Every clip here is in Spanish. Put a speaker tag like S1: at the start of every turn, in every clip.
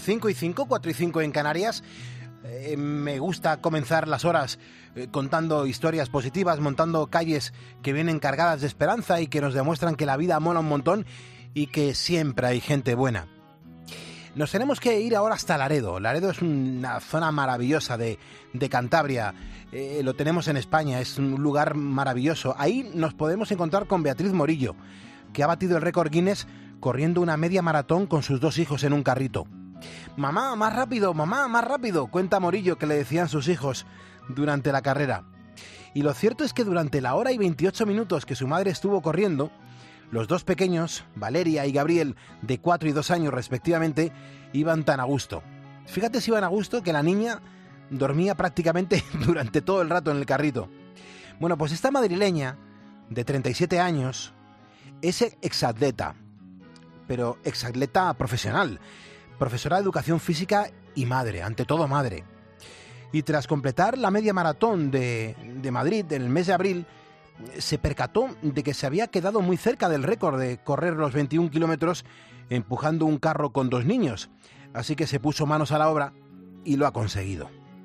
S1: 5 y 5, 4 y 5 en Canarias. Me gusta comenzar las horas contando historias positivas, montando calles que vienen cargadas de esperanza y que nos demuestran que la vida mola un montón y que siempre hay gente buena. Nos tenemos que ir ahora hasta Laredo. Laredo es una zona maravillosa de Cantabria. Lo tenemos en España, es un lugar maravilloso. Ahí nos podemos encontrar con Beatriz Morillo, que ha batido el récord Guinness corriendo una media maratón con sus 2 hijos en un carrito. Mamá, más rápido, cuenta Morillo que le decían sus hijos durante la carrera. Y lo cierto es que durante la hora y 28 minutos que su madre estuvo corriendo, los 2 pequeños, Valeria y Gabriel, de 4 y 2 años respectivamente, iban tan a gusto. Fíjate si iban a gusto que la niña dormía prácticamente durante todo el rato en el carrito. Bueno, pues esta madrileña, de 37 años, es exatleta, pero exatleta profesional, profesora de educación física y madre, ante todo madre. Y tras completar la media maratón de Madrid en el mes de abril, se percató de que se había quedado muy cerca del récord de correr los 21 kilómetros empujando un carro con 2 niños. Así que se puso manos a la obra y lo ha conseguido.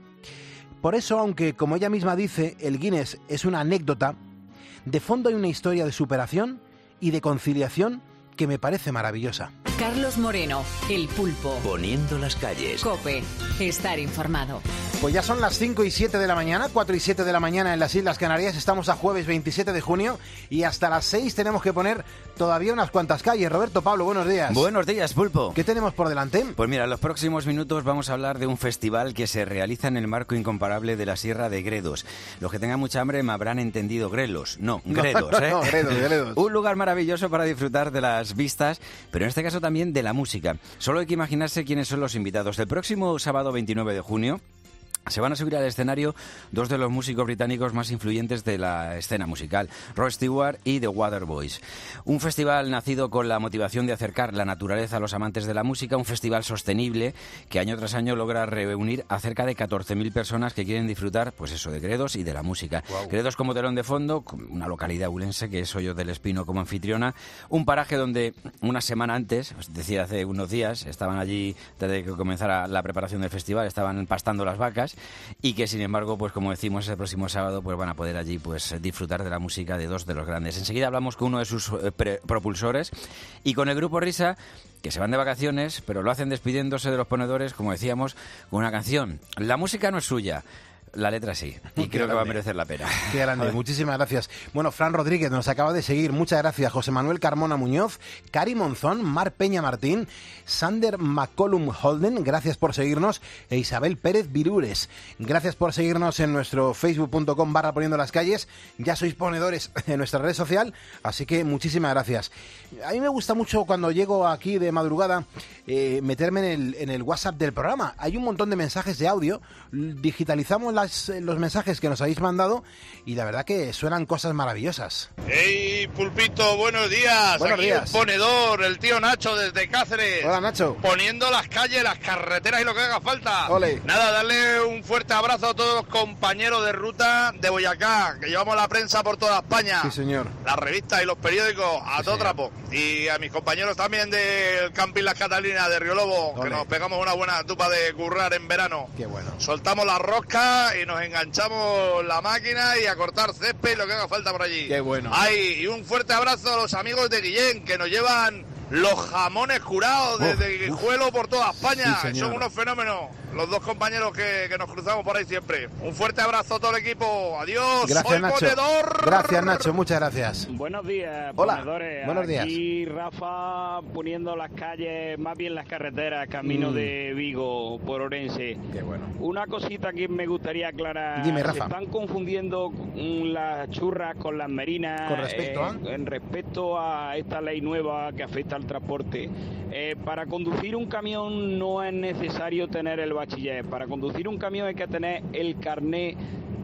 S1: Por eso, aunque como ella misma dice, el Guinness es una anécdota, de fondo hay una historia de superación y de conciliación que me parece maravillosa.
S2: Carlos Moreno, El Pulpo.
S3: Poniendo las calles.
S2: COPE. Estar informado.
S1: Pues ya son las 5 y 7 de la mañana, 4 y 7 de la mañana en las Islas Canarias. Estamos a jueves 27 de junio y hasta las 6 tenemos que poner todavía unas cuantas calles. Roberto, Pablo, buenos días.
S3: Buenos días, Pulpo.
S1: ¿Qué tenemos por delante?
S3: Pues mira, en los próximos minutos vamos a hablar de un festival que se realiza en el marco incomparable de la Sierra de Gredos. Los que tengan mucha hambre me habrán entendido Grelos. No, Gredos, ¿eh?
S1: No, Gredos.
S3: Un lugar maravilloso para disfrutar de las vistas, pero en este caso también de la música. Solo hay que imaginarse quiénes son los invitados. El próximo sábado 29 de junio se van a subir al escenario 2 de los músicos británicos más influyentes de la escena musical, Rod Stewart y The Waterboys. Un festival nacido con la motivación de acercar la naturaleza a los amantes de la música, un festival sostenible que año tras año logra reunir a cerca de 14.000 personas que quieren disfrutar, pues eso, de Gredos y de la música. Wow. Gredos como telón de fondo, una localidad hulense que es Hoyos del Espino como anfitriona, un paraje donde una semana antes, os decía hace unos días, estaban allí desde que comenzara la preparación del festival, estaban pastando las vacas, y que sin embargo, pues como decimos, el próximo sábado pues van a poder allí pues disfrutar de la música de 2 de los grandes. Enseguida hablamos con uno de sus propulsores y con el grupo Risa, que se van de vacaciones, pero lo hacen despidiéndose de los ponedores, como decíamos, con una canción. La música no es suya, la letra sí, y creo que va a merecer la pena.
S1: Qué grande, muchísimas gracias. Bueno, Fran Rodríguez nos acaba de seguir, muchas gracias. José Manuel Carmona Muñoz, Cari Monzón, Mar Peña Martín, Sander McCollum Holden, gracias por seguirnos, e Isabel Pérez Virures, gracias por seguirnos en nuestro facebook.com/poniendo las calles. Ya sois ponedores en nuestra red social, así que muchísimas gracias. A mí me gusta mucho cuando llego aquí de madrugada meterme en el WhatsApp del programa. Hay un montón de mensajes de audio, digitalizamos los mensajes que nos habéis mandado y la verdad que suenan cosas maravillosas.
S4: ¡Hey, Pulpito! ¡Buenos días!
S1: Buenos
S4: Aquí
S1: días.
S4: El ponedor, el tío Nacho desde Cáceres.
S1: Hola, Nacho.
S4: Poniendo las calles, las carreteras y lo que haga falta.
S1: Ole.
S4: Nada, darle un fuerte abrazo a todos los compañeros de ruta de Boyacá, que llevamos la prensa por toda España.
S1: Sí, señor.
S4: Las revistas y los periódicos a todo trapo. Y a mis compañeros también del Camping Las Catalinas de Río Lobo,
S1: Ole.
S4: que nos pegamos una buena tupa de currar en verano.
S1: Qué bueno.
S4: Soltamos la rosca y nos enganchamos la máquina y a cortar césped y lo que haga falta por allí.
S1: Qué bueno.
S4: Ay, y un fuerte abrazo a los amigos de Guillén, que nos llevan los jamones curados desde Guijuelo por toda España.
S1: Sí,
S4: son unos fenómenos, los 2 compañeros que nos cruzamos por ahí siempre. Un fuerte abrazo a todo el equipo. Adiós.
S1: Gracias,
S4: Soy
S1: Nacho.
S4: ponedor.
S1: Gracias, Nacho. Muchas gracias.
S5: Buenos días,
S1: Hola.
S5: ponedores.
S1: Buenos días.
S5: Aquí Rafa poniendo las calles, más bien las carreteras, camino de Vigo por Orense.
S1: Qué bueno.
S5: Una cosita que me gustaría aclarar.
S1: Dime, Rafa.
S5: Se están confundiendo las churras con las merinas.
S1: ¿Con respecto a?
S5: En respecto a esta ley nueva que afecta al transporte. Para conducir un camión no es necesario tener el bachiller. Para conducir un camión hay que tener el carnet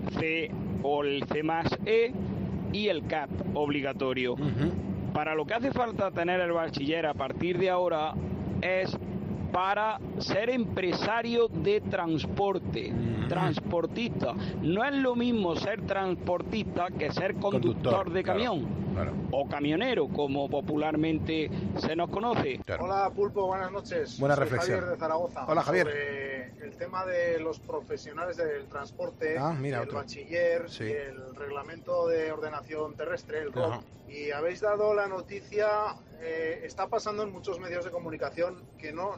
S5: C o el C+E y el CAT obligatorio. Para lo que hace falta tener el bachiller a partir de ahora es para ser empresario de transporte, transportista. No es lo mismo ser transportista que ser conductor de camión.
S1: Claro. Claro.
S5: O camionero, como popularmente se nos conoce.
S1: Claro.
S6: Hola Pulpo, buenas noches.
S1: Buena
S6: Soy
S1: reflexión.
S6: Javier de Zaragoza.
S1: Hola, Javier.
S6: Sobre el tema de los profesionales del transporte,
S1: Mira,
S6: el
S1: otro.
S6: bachiller
S1: Sí.
S6: y el reglamento de ordenación terrestre, el ROT.
S1: Ajá.
S6: Y habéis dado la noticia, está pasando en muchos medios de comunicación que no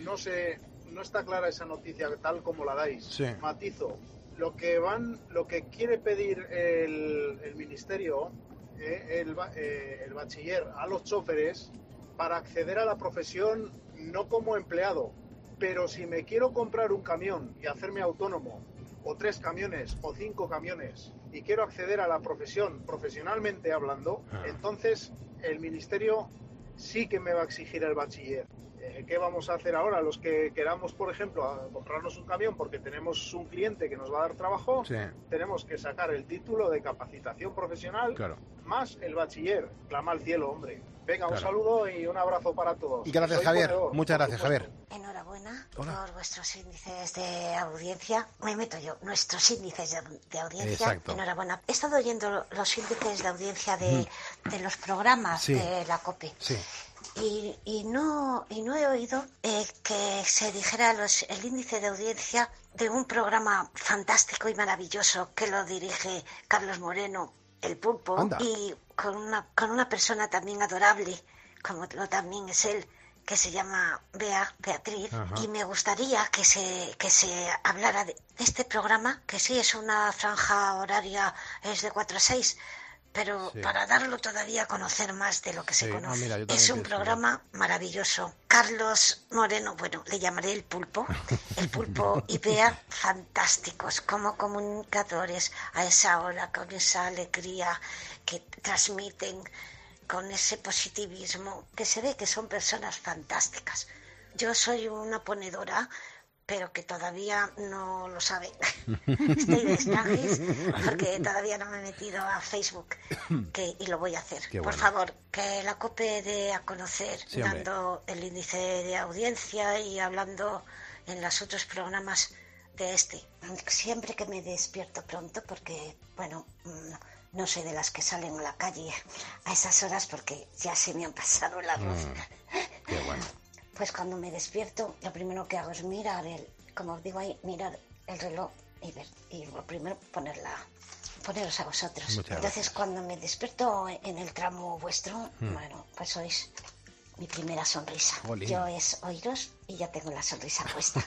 S6: está clara esa noticia tal como la dais.
S1: Sí.
S6: Matizo. Lo que quiere pedir el ministerio, el bachiller a los choferes para acceder a la profesión no como empleado, pero si me quiero comprar un camión y hacerme autónomo, o 3 camiones o 5 camiones, y quiero acceder a la profesión profesionalmente hablando, entonces el ministerio sí que me va a exigir el bachiller. ¿Qué vamos a hacer ahora? Los que queramos, por ejemplo, a comprarnos un camión porque tenemos un cliente que nos va a dar trabajo,
S1: Sí.
S6: tenemos que sacar el título de capacitación profesional
S1: Claro.
S6: más el bachiller. Clama al cielo, hombre. Venga, un
S1: Claro.
S6: saludo y un abrazo para todos.
S1: Y gracias,
S6: Soy
S1: Javier.
S6: ponedor,
S1: Muchas
S6: por
S1: gracias,
S6: supuesto.
S1: Javier.
S7: Enhorabuena
S1: Hola.
S7: por vuestros índices de audiencia. Me meto yo, nuestros índices de audiencia.
S1: Exacto.
S7: Enhorabuena. He estado oyendo los índices de audiencia de los programas
S1: Sí.
S7: de la COPE.
S1: Sí.
S7: Y no he oído que se dijera el índice de audiencia de un programa fantástico y maravilloso que lo dirige Carlos Moreno, El Pulpo,
S1: Anda.
S7: y con una persona también adorable, como lo también es él, que se llama Beatriz.
S1: Ajá.
S7: Y me gustaría que se hablara de este programa, que sí es una franja horaria, es de 4 a 6, pero
S1: Sí.
S7: para darlo todavía a conocer más de lo que
S1: Sí.
S7: se conoce.
S1: Mira, yo también
S7: Es un
S1: pienso
S7: programa maravilloso. Carlos Moreno, bueno, le llamaré el Pulpo y Bea, fantásticos como comunicadores a esa hora, con esa alegría que transmiten, con ese positivismo, que se ve que son personas fantásticas. Yo soy una ponedora, pero que todavía no lo saben. Estoy de extranjis porque todavía no me he metido a Facebook y lo voy a hacer.
S1: Qué
S7: Por
S1: bueno.
S7: favor, que la COPE dé a conocer,
S1: Sí, hombre.
S7: dando el índice de audiencia y hablando en los otros programas de este. Siempre que me despierto pronto, porque, bueno, no soy de las que salen a la calle a esas horas porque ya se me han pasado la voz.
S1: Qué bueno.
S7: Pues cuando me despierto, lo primero que hago es mirar como os digo ahí, mirar el reloj y lo primero poneros a vosotros.
S1: Muchas
S7: Entonces,
S1: gracias.
S7: cuando me despierto en el tramo vuestro, bueno, pues sois mi primera sonrisa.
S1: Jolín.
S7: Yo es oíros y ya tengo la sonrisa puesta.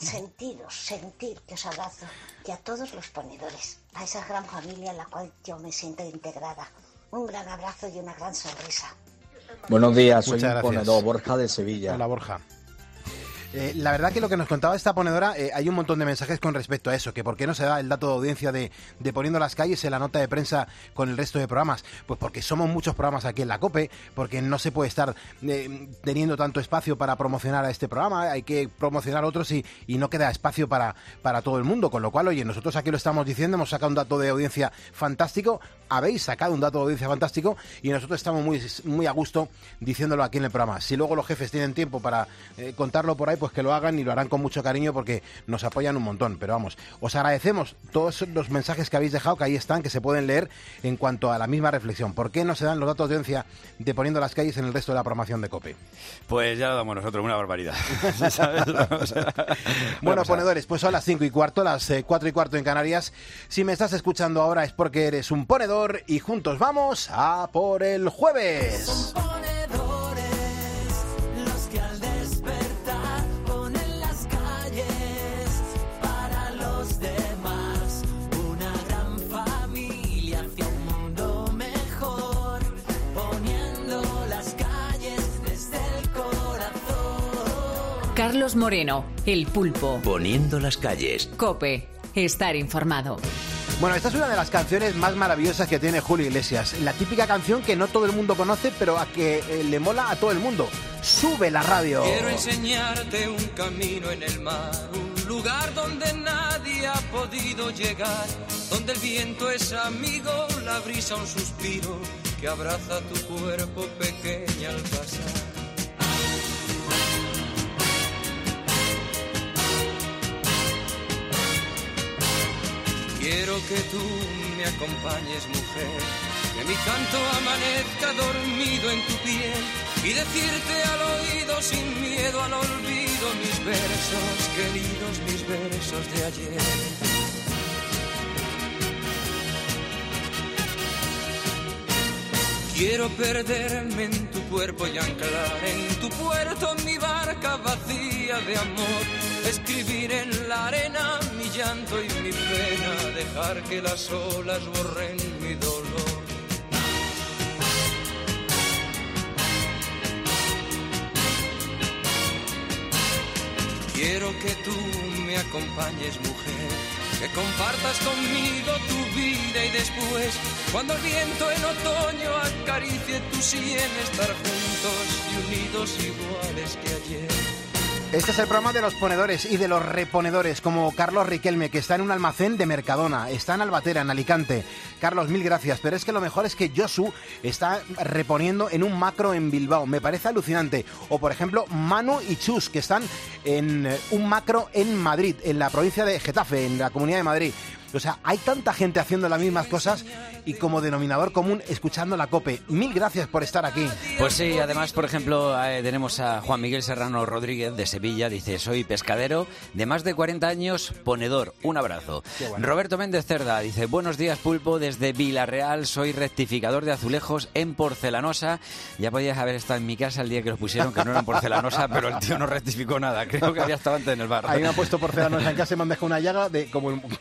S7: Sentir que os abrazo, y a todos los ponedores, a esa gran familia en la cual yo me siento integrada. Un gran abrazo y una gran sonrisa.
S8: Buenos días, soy
S1: Muchas
S8: un
S1: gracias.
S8: ponedor, Borja de Sevilla.
S1: Hola, Borja. La verdad que lo que nos contaba esta ponedora, hay un montón de mensajes con respecto a eso, que por qué no se da el dato de audiencia de Poniendo las Calles en la nota de prensa con el resto de programas. Pues porque somos muchos programas aquí en la COPE, porque no se puede estar teniendo tanto espacio para promocionar a este programa, hay que promocionar otros y no queda espacio para todo el mundo, con lo cual, oye, nosotros aquí lo estamos diciendo, hemos sacado un dato de audiencia fantástico, habéis sacado un dato de audiencia fantástico y nosotros estamos muy a gusto diciéndolo aquí en el programa. Si luego los jefes tienen tiempo para contarlo por ahí, pues que lo hagan y lo harán con mucho cariño porque nos apoyan un montón. Pero vamos, os agradecemos todos los mensajes que habéis dejado, que ahí están, que se pueden leer en cuanto a la misma reflexión. ¿Por qué no se dan los datos de audiencia de Poniendo las Calles en el resto de la programación de COPE?
S3: Pues ya lo damos nosotros, una barbaridad. ¿Sabes?
S1: Bueno, ponedores, pues son las 5:15, las 4:15 en Canarias. Si me estás escuchando ahora es porque eres un ponedor y juntos vamos a por el jueves.
S9: Los que al despertar ponen las calles para los demás, una gran familia hacia un mundo mejor, poniendo las calles desde el corazón.
S2: Carlos Moreno, El Pulpo.
S10: Poniendo las calles.
S2: COPE. Estar informado.
S1: Bueno, esta es una de las canciones más maravillosas que tiene Julio Iglesias. La típica canción que no todo el mundo conoce, pero a que le mola a todo el mundo. ¡Sube la radio!
S9: Quiero enseñarte un camino en el mar, un lugar donde nadie ha podido llegar, donde el viento es amigo, la brisa un suspiro que abraza tu cuerpo pequeña al pasar. Quiero que tú me acompañes, mujer, que mi canto amanezca dormido en tu piel y decirte al oído sin miedo al olvido mis versos queridos, mis versos de ayer. Quiero perderme en tu cuerpo y anclar en tu puerto mi barca vacía de amor. Escribir en la arena mi llanto y mi pena, dejar que las olas borren mi dolor. Quiero que tú me acompañes, mujer, que compartas conmigo tu vida y después, cuando el viento en otoño acaricie tu sien, estar juntos y unidos iguales que ayer.
S1: Este es el programa de los ponedores y de los reponedores, como Carlos Riquelme, que está en un almacén de Mercadona, está en Albatera, en Alicante. Carlos, mil gracias, pero es que lo mejor es que Josu está reponiendo en un macro en Bilbao, me parece alucinante. O, por ejemplo, Manu y Chus, que están en un macro en Madrid, en la provincia de Getafe, en la Comunidad de Madrid. O sea, hay tanta gente haciendo las mismas cosas y como denominador común escuchando la COPE. Mil gracias por estar aquí.
S3: Pues sí, además, por ejemplo, tenemos a Juan Miguel Serrano Rodríguez de Sevilla. Dice, soy pescadero de más de 40 años, ponedor. Un abrazo. Bueno. Roberto Méndez Cerda dice, buenos días, Pulpo, desde Villarreal. Soy rectificador de azulejos en porcelanosa. Ya podías haber estado en mi casa el día que los pusieron, que no eran porcelanosa, pero el tío no rectificó nada. Creo que había estado antes en el bar.
S1: Ahí me han puesto porcelanosa en casa y me han dejado una llaga de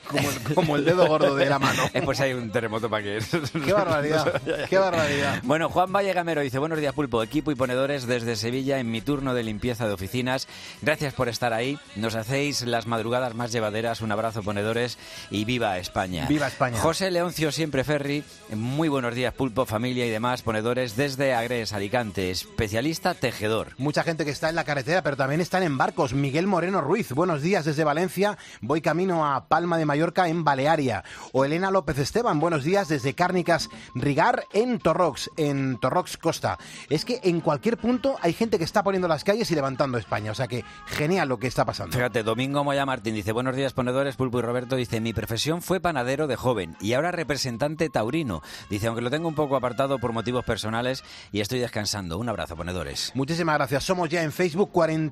S1: como el dedo gordo de la mano.
S3: Pues hay un terremoto para que...
S1: ¡Qué barbaridad! ¡Qué barbaridad!
S3: Bueno, Juan Valle Gamero dice, buenos días, Pulpo, equipo y ponedores desde Sevilla en mi turno de limpieza de oficinas. Gracias por estar ahí. Nos hacéis las madrugadas más llevaderas. Un abrazo, ponedores, y viva España.
S1: ¡Viva España!
S3: José Leoncio Siempre Ferri, muy buenos días, Pulpo, familia y demás ponedores desde Agres, Alicante. Especialista tejedor.
S1: Mucha gente que está en la carretera, pero también están en barcos. Miguel Moreno Ruiz, buenos días desde Valencia. Voy camino a Palma de Mallorca en Balearia. O Elena López Esteban, buenos días desde Cárnicas Rigar en Torrox Costa. Es que en cualquier punto hay gente que está poniendo las calles y levantando España, o sea que genial lo que está pasando.
S3: Fíjate, Domingo Moya Martín dice, buenos días, ponedores, Pulpo y Roberto. Dice, mi profesión fue panadero de joven y ahora representante taurino. Dice, aunque lo tengo un poco apartado por motivos personales y estoy descansando. Un abrazo, ponedores.
S1: Muchísimas gracias. Somos ya en Facebook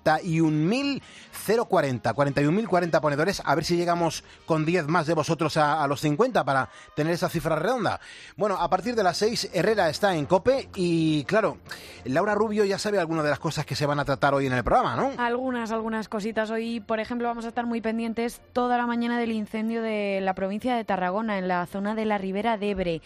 S1: 41.040 ponedores. A ver si llegamos con 10 más de vosotros a los 50 para tener esa cifra redonda. Bueno, a partir de las 6, Herrera está en COPE y, claro, Laura Rubio ya sabe algunas de las cosas que se van a tratar hoy en el programa, ¿no?
S10: Algunas cositas. Hoy, por ejemplo, vamos a estar muy pendientes toda la mañana del incendio de la provincia de Tarragona, en la zona de la Ribera de Ebre.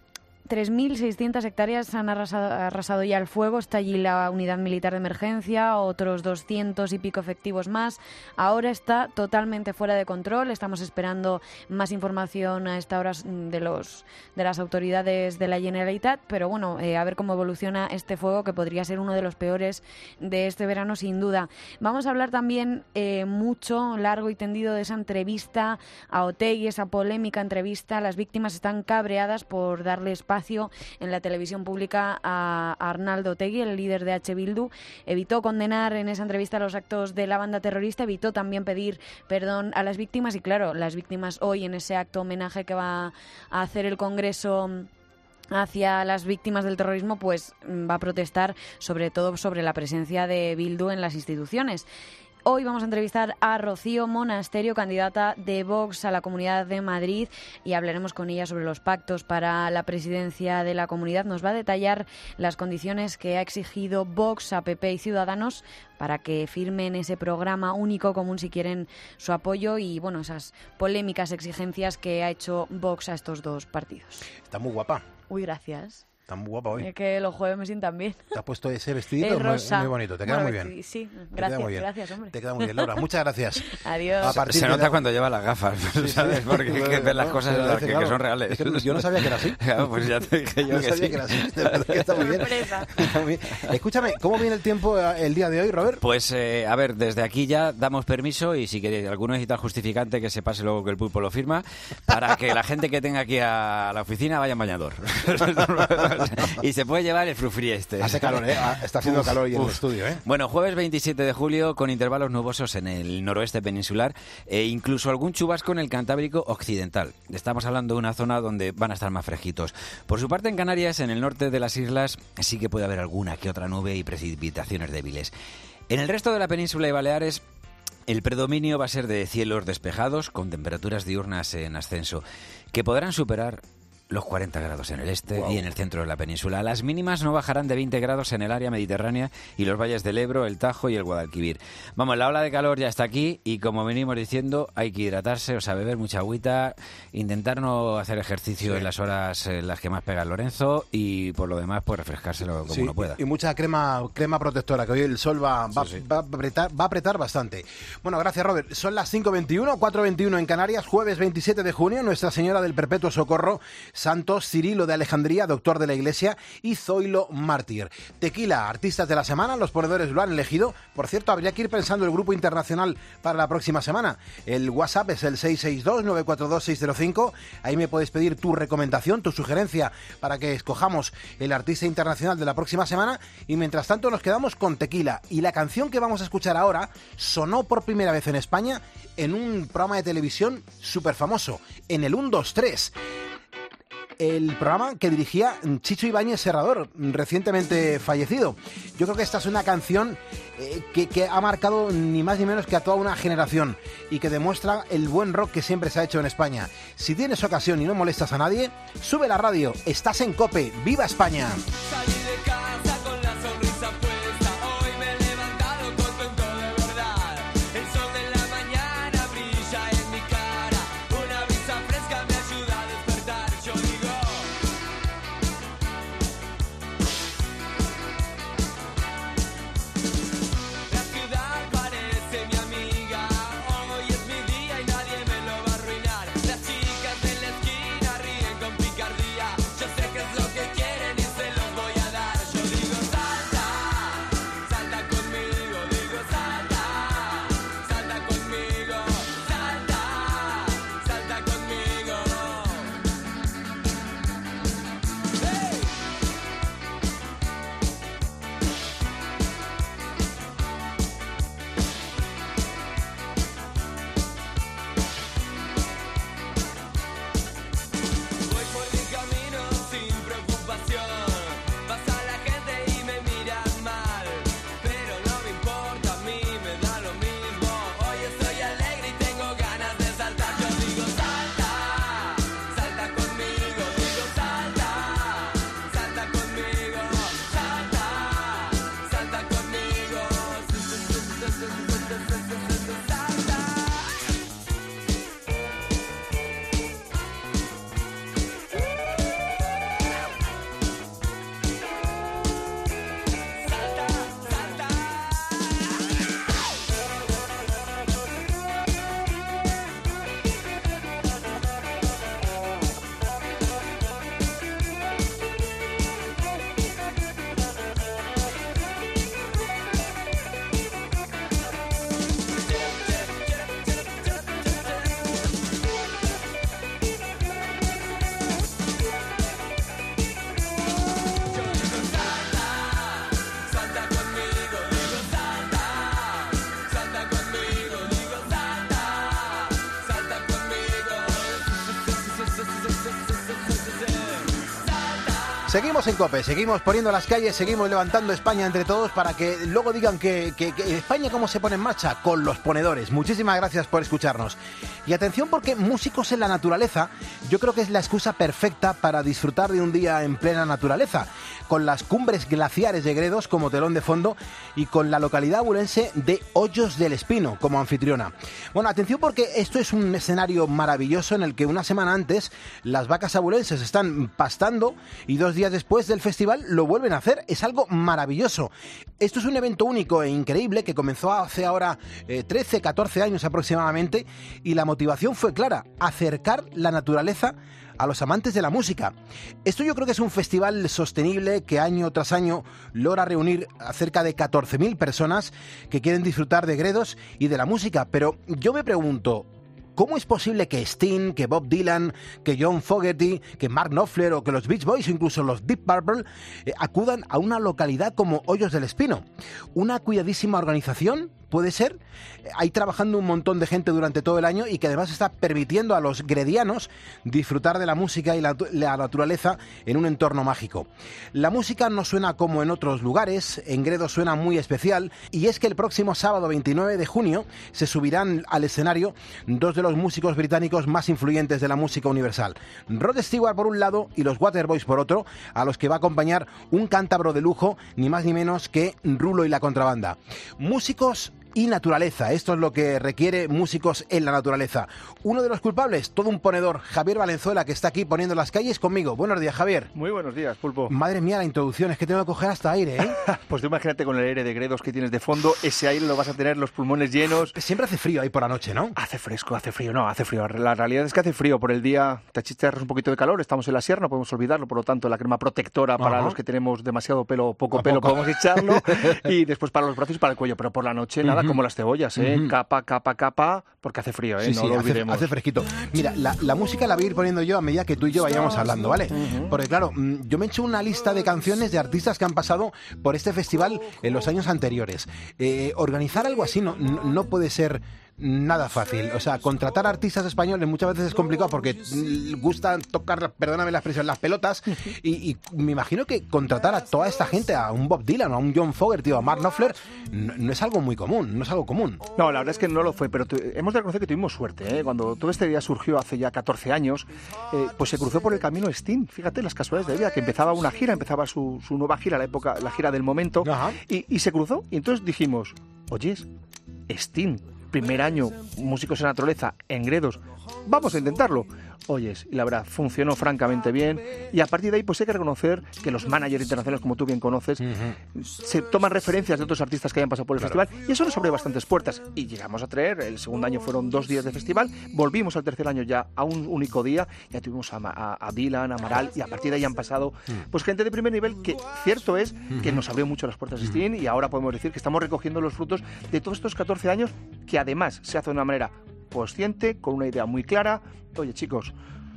S10: 3.600 hectáreas han arrasado ya el fuego. Está allí la unidad militar de emergencia, otros 200 y pico efectivos más. Ahora está totalmente fuera de control. Estamos esperando más información a esta hora de las autoridades de la Generalitat, pero bueno, a ver cómo evoluciona este fuego, que podría ser uno de los peores de este verano, sin duda. Vamos a hablar también mucho, largo y tendido, de esa entrevista a Otegi, esa polémica entrevista. Las víctimas están cabreadas por darle espacio en la televisión pública a Arnaldo Otegi, el líder de H. Bildu. Evitó condenar en esa entrevista los actos de la banda terrorista, evitó también pedir perdón a las víctimas y, claro, las víctimas hoy en ese acto homenaje que va a hacer el Congreso hacia las víctimas del terrorismo, pues va a protestar sobre todo sobre la presencia de Bildu en las instituciones. Hoy vamos a entrevistar a Rocío Monasterio, candidata de Vox a la Comunidad de Madrid, y hablaremos con ella sobre los pactos para la presidencia de la comunidad. Nos va a detallar las condiciones que ha exigido Vox a PP y Ciudadanos para que firmen ese programa único común si quieren su apoyo, y bueno, esas polémicas exigencias que ha hecho Vox a estos dos partidos.
S1: Está muy guapa.
S10: Uy, gracias.
S1: Está muy guapa hoy.
S10: Es que los jueves me sientan bien.
S1: Te has puesto ese vestidito muy bonito. Te queda muy bien.
S10: Sí, gracias, hombre.
S1: Te queda muy bien, Laura. Muchas gracias.
S10: Adiós.
S3: Se nota cuando lleva las gafas, ¿sabes? Porque hay que ver las cosas que son reales.
S1: Es que yo no sabía que era así.
S3: Claro, pues ya te dije yo que sí.
S1: No sabía que era así. De verdad que está muy bien. Está muy bien. Escúchame, ¿cómo viene el tiempo el día de hoy, Robert?
S3: Pues, a ver, desde aquí ya damos permiso, y si queréis alguno necesita justificante, que se pase luego que el Pulpo lo firma, para que la gente que tenga aquí a la oficina vaya en bañador. y se puede llevar el frufri este.
S1: Hace calor, está haciendo calor hoy en el estudio,
S3: Bueno, jueves 27 de julio con intervalos nubosos en el noroeste peninsular e incluso algún chubasco en el Cantábrico occidental. Estamos hablando de una zona donde van a estar más fresquitos. Por su parte, en Canarias, en el norte de las islas, sí que puede haber alguna que otra nube y precipitaciones débiles. En el resto de la península y Baleares, el predominio va a ser de cielos despejados con temperaturas diurnas en ascenso, que podrán superar los 40 grados en el este y en el centro de la península. Las mínimas no bajarán de 20 grados en el área mediterránea y los valles del Ebro, el Tajo y el Guadalquivir. Vamos, la ola de calor ya está aquí y, como venimos diciendo, hay que hidratarse, o sea, beber mucha agüita, intentar no hacer ejercicio en las horas en las que más pega el Lorenzo y, por lo demás, pues refrescárselo como uno pueda.
S1: Y mucha crema protectora, que hoy el sol va a apretar bastante. Bueno, gracias, Robert. Son las 5:21, 4:21 en Canarias, jueves 27 de junio, Nuestra Señora del Perpetuo Socorro, Santos Cirilo de Alejandría, doctor de la Iglesia, y Zoilo Mártir. Tequila, artistas de la semana, los ponedores lo han elegido. Por cierto, habría que ir pensando el grupo internacional para la próxima semana. El WhatsApp es el 662-942-605. Ahí me puedes pedir tu recomendación, tu sugerencia para que escojamos el artista internacional de la próxima semana. Y mientras tanto nos quedamos con Tequila. Y la canción que vamos a escuchar ahora sonó por primera vez en España en un programa de televisión súper famoso, en el 1, 2, 3. El programa que dirigía Chicho Ibáñez Serrador, recientemente fallecido. Yo creo que esta es una canción que ha marcado ni más ni menos que a toda una generación y que demuestra el buen rock que siempre se ha hecho en España. Si tienes ocasión y no molestas a nadie, sube la radio, estás en COPE, ¡viva España!
S9: Salí de casa con la sonrisa puesta, hoy me he levantado contento de verdad. El sol de la mañana brilla en mi cara, una brisa fresca me ayuda a despertar. Yo digo, la ciudad parece mi amiga, hoy es mi día y nadie me lo va a arruinar. Las chicas de la esquina ríen con picardía, yo sé que es lo que quieren y se los voy a dar. Yo digo salta, salta conmigo, digo salta, salta conmigo, salta, salta conmigo. ¡Hey! Voy por mi camino sin preocupación, pasa la gente y me miran mal, pero no me importa, a mí me da lo mismo. Hoy estoy alegre y tengo ganas de saltar. Yo digo salta, salta conmigo, digo salta, salta conmigo, salta, salta conmigo, salta. Salta conmigo, digo salta, salta conmigo, digo salta, salta conmigo.
S1: Seguimos en COPE, seguimos poniendo las calles, seguimos levantando España entre todos para que luego digan que España cómo se pone en marcha con los ponedores. Muchísimas gracias por escucharnos. Y atención, porque músicos en la naturaleza, yo creo que es la excusa perfecta para disfrutar de un día en plena naturaleza, con las cumbres glaciares de Gredos como telón de fondo y con la localidad abulense de Hoyos del Espino como anfitriona. Bueno, atención, porque esto es un escenario maravilloso en el que una semana antes las vacas abulenses están pastando y 2 días después del festival lo vuelven a hacer. Es algo maravilloso. Esto es un evento único e increíble que comenzó hace ahora 13, 14 años aproximadamente, y la motivación fue clara: acercar la naturaleza a los amantes de la música. Esto yo creo que es un festival sostenible que año tras año logra reunir a cerca de 14.000 personas que quieren disfrutar de Gredos y de la música. Pero yo me pregunto, ¿Cómo es posible que Sting, que Bob Dylan, que John Fogerty, que Mark Knopfler o que los Beach Boys o incluso los Deep Purple acudan a una localidad como Hoyos del Espino? Una cuidadísima organización, puede ser, ahí trabajando un montón de gente durante todo el año y que además está permitiendo a los gredianos disfrutar de la música y la naturaleza en un entorno mágico. La música no suena como en otros lugares, en Gredos suena muy especial, y es que el próximo sábado 29 de junio se subirán al escenario dos de los músicos británicos más influyentes de la música universal, Rod Stewart por un lado y los Waterboys por otro, a los que va a acompañar un cántabro de lujo, ni más ni menos que Rulo y la Contrabanda. Músicos y naturaleza, esto es lo que requiere músicos en la naturaleza. Uno de los culpables, todo un ponedor, Javier Valenzuela, que está aquí poniendo las calles conmigo. Buenos días, Javier.
S11: Muy buenos días, Pulpo.
S1: Madre mía, la introducción, es que tengo que coger hasta aire, ¿eh?
S11: Pues tú imagínate con el aire de Gredos que tienes de fondo, ese aire lo vas a tener los pulmones llenos.
S1: Siempre hace frío ahí por la noche, ¿no?
S11: Hace fresco, hace frío, no, hace frío. La realidad es que hace frío, por el día te achicharras un poquito de calor, estamos en la sierra, no podemos olvidarlo, por lo tanto la crema protectora para los que tenemos demasiado pelo o poco pelo podemos echarlo, y después para los brazos y para el cuello, pero por la noche nada, como las cebollas, ¿eh? Capa, porque hace frío, ¿eh?
S1: Sí,
S11: no
S1: sí,
S11: lo olvidemos.
S1: Hace fresquito. Mira, la música la voy a ir poniendo yo a medida que tú y yo vayamos hablando, ¿vale? Porque claro, yo me he hecho una lista de canciones de artistas que han pasado por este festival en los años anteriores. Organizar algo así no puede ser nada fácil. O sea, contratar artistas españoles muchas veces es complicado porque gusta tocar, perdóname la expresión, las pelotas, y me imagino que contratar a toda esta gente, a un Bob Dylan, a un John Fogerty, a Mark Knopfler, no es algo muy común, no es algo común.
S11: No, la verdad es que no lo fue, pero hemos de reconocer que tuvimos suerte, ¿eh? Cuando todo este día surgió hace ya 14 años, pues se cruzó por el camino Sting, fíjate las casualidades de la vida, que empezaba una gira, empezaba su nueva gira, la gira del momento, y se cruzó, y entonces dijimos, oyes, Sting, primer año, músicos en naturaleza, en Gredos, vamos a intentarlo. Oyes, y la verdad, funcionó francamente bien, y a partir de ahí pues hay que reconocer que los managers internacionales, como tú bien conoces, se toman referencias de otros artistas que hayan pasado por el festival, y eso nos abre bastantes puertas, y llegamos a traer, el segundo año fueron 2 días de festival, volvimos al tercer año ya a un único día, ya tuvimos a Dylan, a Amaral, y a partir de ahí han pasado pues gente de primer nivel, que cierto es que nos abrió mucho las puertas de Sting, y ahora podemos decir que estamos recogiendo los frutos de todos estos 14 años, que además se hace de una manera consciente, con una idea muy clara. Oye, chicos,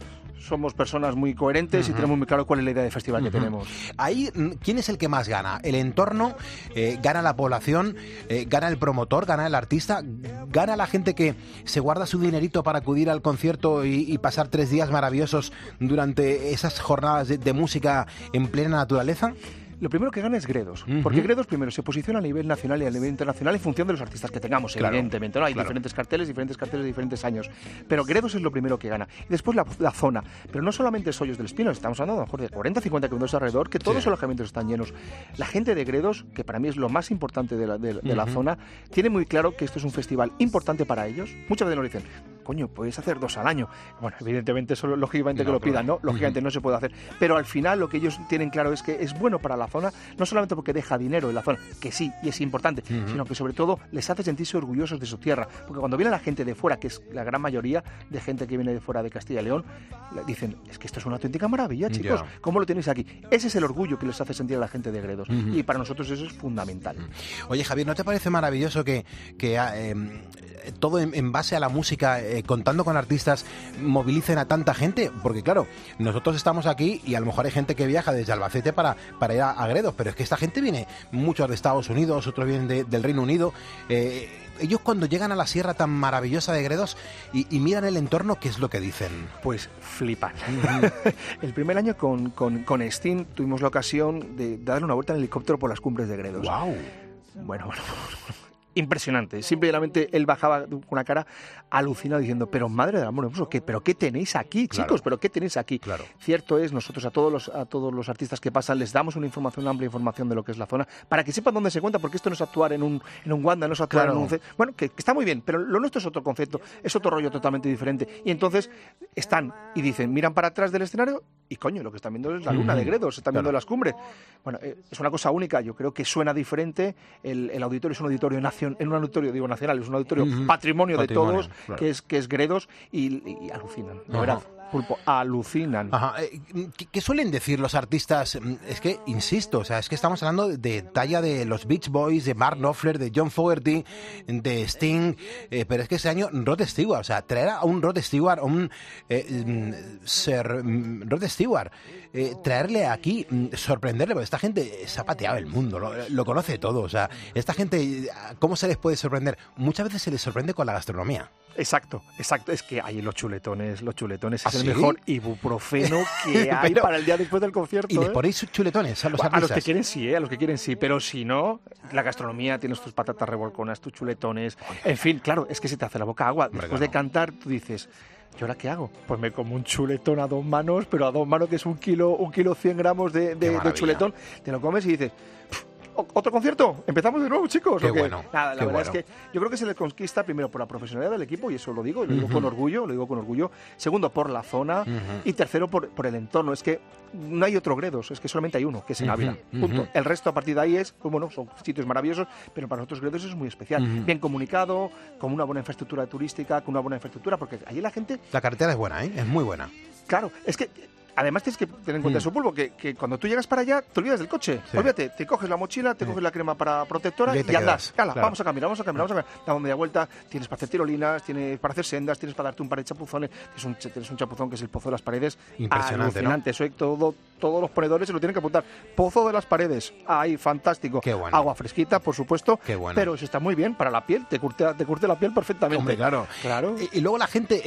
S11: somos personas muy coherentes y tenemos muy claro cuál es la idea de festival que tenemos.
S1: Ahí, ¿quién es el que más gana? ¿El entorno? ¿Gana la población? ¿Gana el promotor? ¿Gana el artista? ¿Gana la gente que se guarda su dinerito para acudir al concierto y pasar 3 días maravillosos durante esas jornadas de música en plena naturaleza?
S11: Lo primero que gana es Gredos, porque Gredos primero se posiciona a nivel nacional y a nivel internacional en función de los artistas que tengamos, evidentemente, ¿no? Hay diferentes carteles de diferentes años, pero Gredos es lo primero que gana. Y después la zona, pero no solamente es Hoyos del Espino, estamos hablando a lo mejor de 40 50 kilómetros alrededor, que todos los alojamientos están llenos. La gente de Gredos, que para mí es lo más importante de la zona, tiene muy claro que esto es un festival importante para ellos. Muchas veces nos dicen, coño, podéis hacer 2 al año. Bueno, evidentemente eso lógicamente que lo pidan, ¿no? Lógicamente no se puede hacer, pero al final lo que ellos tienen claro es que es bueno para la zona, no solamente porque deja dinero en la zona, que sí, y es importante, sino que sobre todo les hace sentirse orgullosos de su tierra, porque cuando viene la gente de fuera, que es la gran mayoría de gente que viene de fuera de Castilla y León, dicen, es que esto es una auténtica maravilla, chicos, ¿cómo lo tenéis aquí? Ese es el orgullo que les hace sentir a la gente de Gredos, y para nosotros eso es fundamental.
S1: Oye, Javier, ¿no te parece maravilloso que todo en base a la música, contando con artistas, movilicen a tanta gente? Porque claro, nosotros estamos aquí y a lo mejor hay gente que viaja desde Albacete para ir a Gredos, pero es que esta gente viene, muchos de Estados Unidos, otros vienen del Reino Unido. Ellos cuando llegan a la sierra tan maravillosa de Gredos y miran el entorno, ¿qué es lo que dicen?
S11: Pues flipan. El primer año con Sting tuvimos la ocasión de darle una vuelta en helicóptero por las cumbres de Gredos.
S1: ¡Wow!
S11: Bueno. Impresionante, simplemente él bajaba con una cara alucinada diciendo, pero madre del amor hermoso, ¿pero qué tenéis aquí, chicos? ¿Pero qué tenéis aquí? Claro. Cierto es, nosotros a todos los artistas que pasan les damos una amplia información de lo que es la zona, para que sepan dónde se cuenta, porque esto no es actuar en un Wanda, no es actuar en un... Bueno, que está muy bien, pero lo nuestro es otro concepto, es otro rollo totalmente diferente. Y entonces están y dicen, miran para atrás del escenario y coño, lo que están viendo es la luna de Gredos, están viendo las cumbres. Bueno, es una cosa única, yo creo que suena diferente, el auditorio es un auditorio nacional, es un auditorio patrimonio de todos, que es Gredos, y alucinan, de verdad. Pulpo, alucinan.
S1: Ajá. ¿Qué suelen decir los artistas? Es que, insisto, o sea, es que estamos hablando de talla de los Beach Boys, de Mark Knopfler, de John Fogerty, de Sting, pero es que ese año Rod Stewart, o sea, traer a un Rod Stewart, a un Sir Rod Stewart, traerle aquí, sorprenderle, porque esta gente se ha pateado el mundo, lo conoce todo, o sea, esta gente, ¿cómo se les puede sorprender? Muchas veces se les sorprende con la gastronomía.
S11: Exacto. Es que hay los chuletones
S1: ¿Ah,
S11: es el
S1: sí?
S11: mejor ibuprofeno que hay para el día después del concierto.
S1: ¿Y les ponéis chuletones a los artistas?
S11: A los que quieren sí, a los que quieren sí, pero si no, la gastronomía, tienes tus patatas revolconas, tus chuletones, en fin, claro, es que se te hace la boca agua. Después de cantar, tú dices, ¿y ahora qué hago? Pues me como un chuletón a 2 manos, pero a 2 manos que es un kilo 100 gramos de chuletón, te lo comes y dices... ¿Otro concierto? ¿Empezamos de nuevo, chicos?
S1: Qué bueno.
S11: Nada, la verdad es que yo creo que se le conquista primero por la profesionalidad del equipo, y eso lo digo con orgullo. Segundo, por la zona. Y tercero, por el entorno. Es que no hay otro Gredos, es que solamente hay uno, que es en Ávila. Punto. El resto a partir de ahí es, pues bueno, son sitios maravillosos, pero para nosotros Gredos es muy especial. Bien comunicado, con una buena infraestructura turística, con una buena infraestructura, porque allí la gente...
S1: La carretera es buena, ¿eh? Es muy buena.
S11: Claro, es que... Además tienes que tener en cuenta eso, Pulpo, que cuando tú llegas para allá te olvidas del coche. Sí. Olvídate, te coges la mochila, te coges la crema para protectora y andas. Claro. Vamos a caminar. Damos media vuelta, tienes para hacer tirolinas, tienes para hacer sendas, tienes para darte un par de chapuzones. Tienes un chapuzón que es el Pozo de las Paredes.
S1: Impresionante,
S11: alucinante, ¿no? Eso todos los ponedores se lo tienen que apuntar. Pozo de las Paredes, ahí, fantástico.
S1: Qué bueno.
S11: Agua fresquita, por supuesto.
S1: Qué bueno.
S11: Pero eso está muy bien para la piel, te curte la piel perfectamente.
S1: Hombre, claro. Y luego la gente,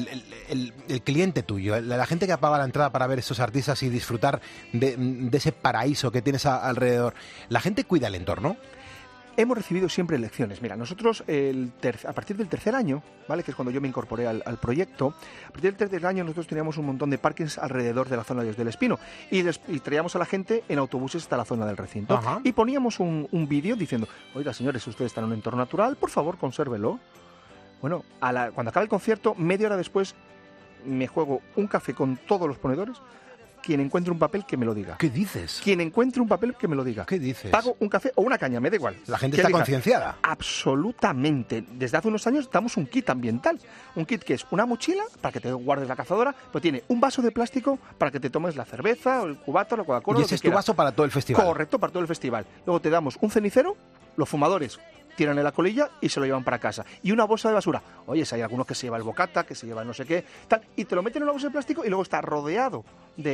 S1: el cliente tuyo, la gente que paga la entrada para ver esos artistas y disfrutar de ese paraíso que tienes alrededor, ¿la gente cuida el entorno?
S11: Hemos recibido siempre lecciones. Mira, nosotros a partir del tercer año, ¿vale?, que es cuando yo me incorporé al proyecto, a partir del tercer año nosotros teníamos un montón de parkings alrededor de la zona de Dios del Espino y traíamos a la gente en autobuses hasta la zona del recinto. Ajá. Y poníamos un vídeo diciendo, oiga, señores, ustedes están en un entorno natural, por favor, consérvelo. Bueno, cuando acaba el concierto, media hora después, me juego un café con todos los ponedores. Quien encuentre un papel, que me lo diga.
S1: ¿Qué dices?
S11: Quien encuentre un papel, que me lo diga.
S1: ¿Qué dices?
S11: Pago un café o una caña, me da igual.
S1: La gente está concienciada.
S11: Absolutamente. Desde hace unos años damos un kit ambiental. Un kit que es una mochila para que te guardes la cazadora, pero tiene un vaso de plástico para que te tomes la cerveza, o el cubata, la Coca-Cola.
S1: Y ese es tu vaso para todo el festival.
S11: Correcto, para todo el festival. Luego te damos un cenicero, los fumadores tiran en la colilla y se lo llevan para casa. Y una bolsa de basura. Oye, si hay algunos que se lleva el bocata, que se lleva no sé qué, tal, y te lo meten en una bolsa de plástico y luego está rodeado